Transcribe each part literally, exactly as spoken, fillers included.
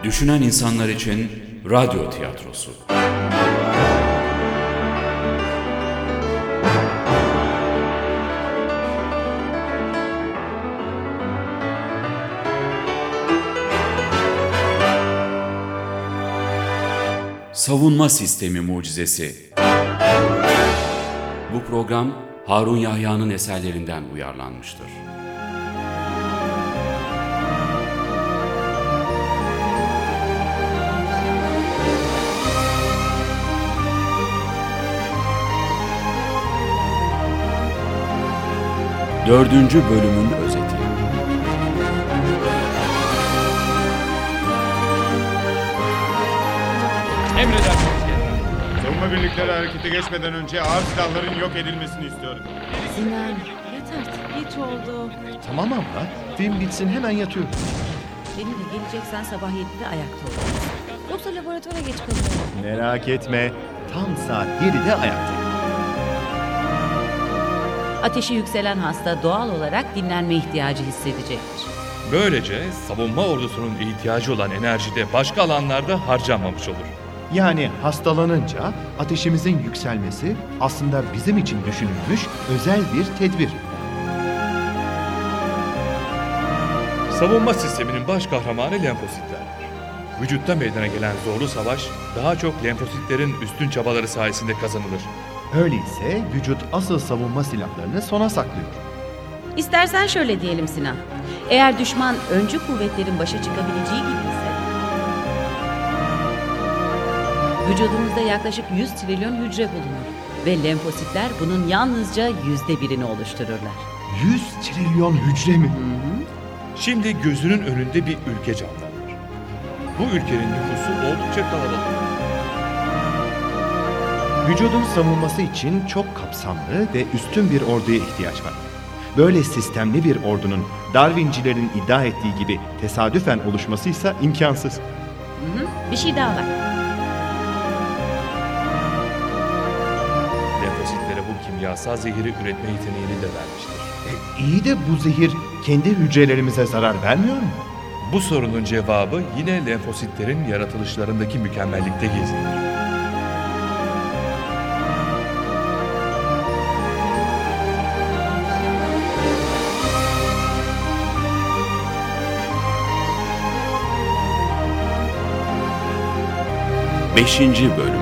Düşünen insanlar için radyo tiyatrosu. Savunma Sistemi Mucizesi. Bu program Harun Yahya'nın eserlerinden uyarlanmıştır. Dördüncü bölümün özeti. Emredersiniz general. Savunma birlikleri harekete geçmeden önce ağır silahların yok edilmesini istiyorum. Sinan, yat artık, geç oldu. Tamam abla, film bitsin hemen yatıyorum. Benimle geleceksen sabah yedide ayakta olmalısın. Yoksa laboratuvara geç kalıyorum. Merak etme, tam saat yedide ayaktayım. Ateşi yükselen hasta doğal olarak dinlenme ihtiyacı hissedecektir. Böylece savunma ordusunun ihtiyacı olan enerji de başka alanlarda harcanmamış olur. Yani hastalanınca ateşimizin yükselmesi aslında bizim için düşünülmüş özel bir tedbir. Savunma sisteminin baş kahramanı lenfositlerdir. Vücutta meydana gelen zorlu savaş daha çok lenfositlerin üstün çabaları sayesinde kazanılır. Öyleyse vücut asıl savunma silahlarını sona saklıyor. İstersen şöyle diyelim Sinan. Eğer düşman öncü kuvvetlerin başa çıkabileceği gibi ise, vücudumuzda yaklaşık yüz trilyon hücre bulunur ve lenfositler bunun yalnızca yüzde birini oluştururlar. yüz trilyon hücre mi? Hı hı. Şimdi gözünün önünde bir ülke canlanır. Bu ülkenin nüfusu oldukça kalabalık. Vücudun savunması için çok kapsamlı ve üstün bir orduya ihtiyaç var. Böyle sistemli bir ordunun Darwincilerin iddia ettiği gibi tesadüfen oluşmasıysa imkansız. Hı hı. Bir şey daha var. Lenfositlere bu kimyasal zehiri üretme yeteneğini de vermiştir. E, iyi de bu zehir kendi hücrelerimize zarar vermiyor mu? Bu sorunun cevabı yine lenfositlerin yaratılışlarındaki mükemmellikte gizlidir. Beşinci bölüm.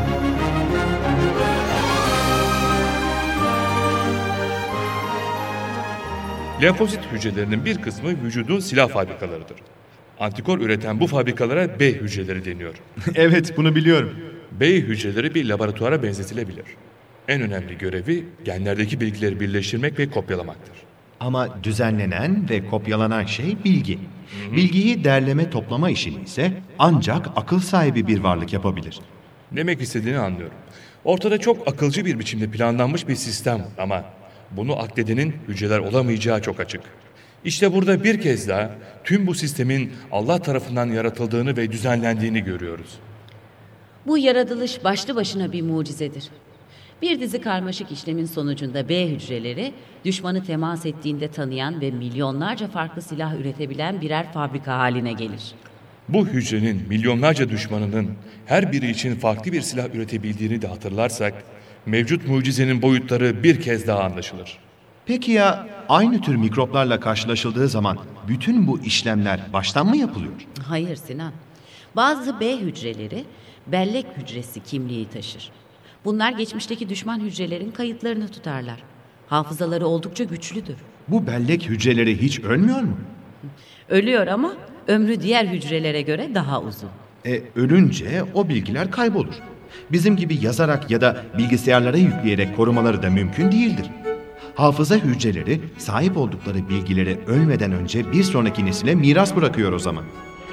Lenfosit hücrelerinin bir kısmı vücudun silah fabrikalarıdır. Antikor üreten bu fabrikalara B hücreleri deniyor. Evet, bunu biliyorum. B hücreleri bir laboratuvara benzetilebilir. En önemli görevi genlerdeki bilgileri birleştirmek ve kopyalamaktır. Ama düzenlenen ve kopyalanan şey bilgi. Hı hı. Bilgiyi derleme toplama işini ise ancak akıl sahibi bir varlık yapabilir. Ne demek istediğini anlıyorum. Ortada çok akılcı bir biçimde planlanmış bir sistem ama bunu akledenin hücreler olamayacağı çok açık. İşte burada bir kez daha tüm bu sistemin Allah tarafından yaratıldığını ve düzenlendiğini görüyoruz. Bu yaratılış başlı başına bir mucizedir. Bir dizi karmaşık işlemin sonucunda B hücreleri, düşmanı temas ettiğinde tanıyan ve milyonlarca farklı silah üretebilen birer fabrika haline gelir. Bu hücrenin milyonlarca düşmanının her biri için farklı bir silah üretebildiğini de hatırlarsak, mevcut mucizenin boyutları bir kez daha anlaşılır. Peki ya aynı tür mikroplarla karşılaşıldığı zaman bütün bu işlemler baştan mı yapılıyor? Hayır Sinan. Bazı B hücreleri bellek hücresi kimliği taşır. Bunlar geçmişteki düşman hücrelerin kayıtlarını tutarlar. Hafızaları oldukça güçlüdür. Bu bellek hücreleri hiç ölmüyor mu? Ölüyor ama ömrü diğer hücrelere göre daha uzun. E, ölünce o bilgiler kaybolur. Bizim gibi yazarak ya da bilgisayarlara yükleyerek korumaları da mümkün değildir. Hafıza hücreleri sahip oldukları bilgileri ölmeden önce bir sonraki nesile miras bırakıyor o zaman.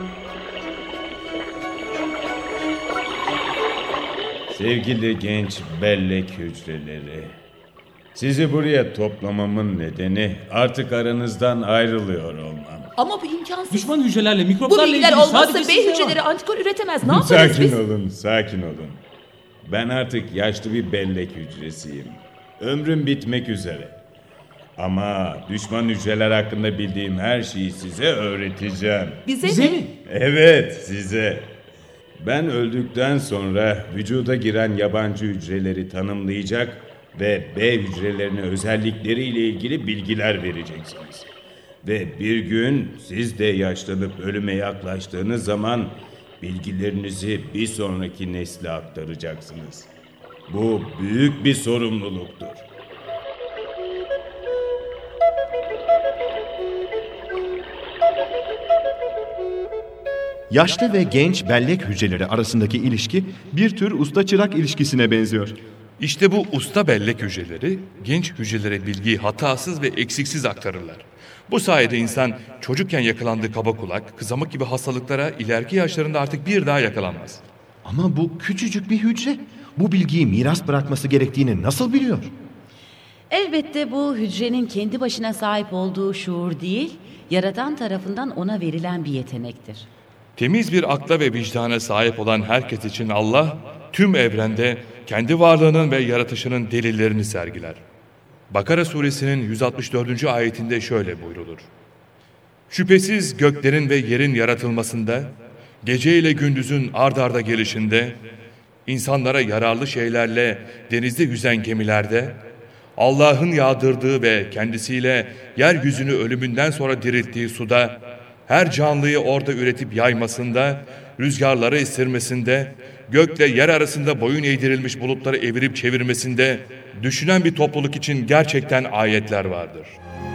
Sevgili genç bellek hücreleri, sizi buraya toplamamın nedeni artık aranızdan ayrılıyor olmam. Ama bu imkansız. Düşman hücrelerle, Bu mikroplarla bilgiler ilgili olmazsa sadece B size hücreleri var. antikor üretemez. Ne yaparız Sakin biz? olun, sakin olun. Ben artık yaşlı bir bellek hücresiyim. Ömrüm bitmek üzere. Ama düşman hücreler hakkında bildiğim her şeyi size öğreteceğim. Bize, Bize mi? mi? Evet, size. Ben öldükten sonra vücuda giren yabancı hücreleri tanımlayacak ve B hücrelerine özellikleriyle ilgili bilgiler vereceksiniz. Ve bir gün siz de yaşlanıp ölüme yaklaştığınız zaman bilgilerinizi bir sonraki nesle aktaracaksınız. Bu büyük bir sorumluluktur. Yaşlı ve genç bellek hücreleri arasındaki ilişki bir tür usta-çırak ilişkisine benziyor. İşte bu usta bellek hücreleri genç hücrelere bilgiyi hatasız ve eksiksiz aktarırlar. Bu sayede insan çocukken yakalandığı kaba kulak, kızamık gibi hastalıklara ileriki yaşlarında artık bir daha yakalanmaz. Ama bu küçücük bir hücre bu bilgiyi miras bırakması gerektiğini nasıl biliyor? Elbette bu hücrenin kendi başına sahip olduğu şuur değil, Yaradan tarafından ona verilen bir yetenektir. Temiz bir akla ve vicdana sahip olan herkes için Allah, tüm evrende kendi varlığının ve yaratışının delillerini sergiler. Bakara suresinin yüz altmış dördüncü ayetinde şöyle buyrulur. Şüphesiz göklerin ve yerin yaratılmasında, gece ile gündüzün ard arda gelişinde, insanlara yararlı şeylerle denizde yüzen gemilerde, Allah'ın yağdırdığı ve kendisiyle yeryüzünü ölümünden sonra dirilttiği suda, her canlıyı orada üretip yaymasında, rüzgarları estirmesinde, gökle yer arasında boyun eğdirilmiş bulutları evirip çevirmesinde, düşünen bir topluluk için gerçekten ayetler vardır.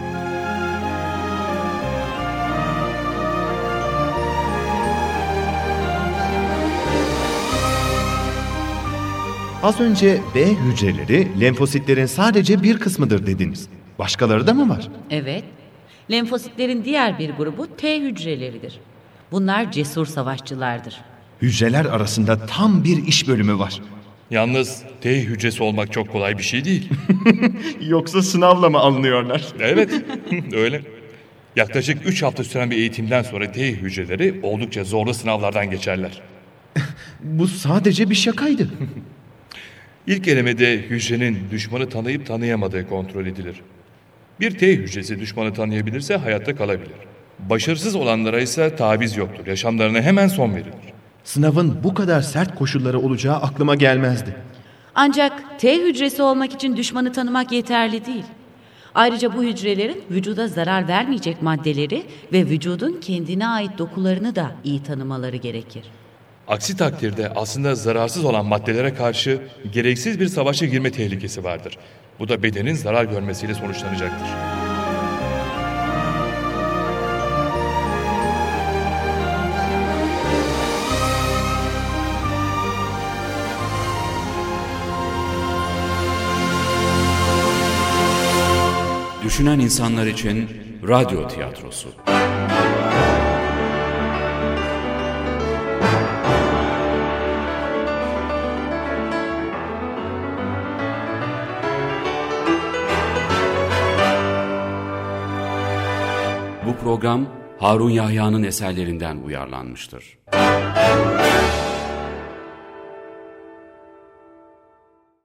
Az önce B hücreleri lenfositlerin sadece bir kısmıdır dediniz. Başkaları da mı var? Evet, lenfositlerin diğer bir grubu T hücreleridir. Bunlar cesur savaşçılardır. Hücreler arasında tam bir iş bölümü var. Yalnız T hücresi olmak çok kolay bir şey değil. Yoksa sınavla mı alınıyorlar? Evet, öyle. Yaklaşık üç hafta süren bir eğitimden sonra T hücreleri oldukça zorlu sınavlardan geçerler. Bu sadece bir şakaydı. İlk elemede hücrenin düşmanı tanıyıp tanıyamadığı kontrol edilir. Bir T hücresi düşmanı tanıyabilirse hayatta kalabilir. Başarısız olanlara ise taviz yoktur. Yaşamlarına hemen son verilir. Sınavın bu kadar sert koşulları olacağı aklıma gelmezdi. Ancak T hücresi olmak için düşmanı tanımak yeterli değil. Ayrıca bu hücrelerin vücuda zarar vermeyecek maddeleri ve vücudun kendine ait dokularını da iyi tanımaları gerekir. Aksi takdirde aslında zararsız olan maddelere karşı gereksiz bir savaşa girme tehlikesi vardır. Bu da bedenin zarar görmesiyle sonuçlanacaktır. Düşünen insanlar için radyo tiyatrosu. Bu program Harun Yahya'nın eserlerinden uyarlanmıştır.